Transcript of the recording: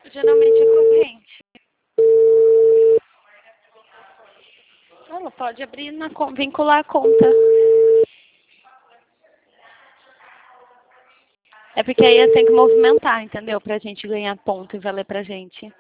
Geralmente é corrente. Ela pode abrir vincular a conta. É porque aí tem que movimentar, entendeu? Pra gente ganhar ponto e valer pra gente.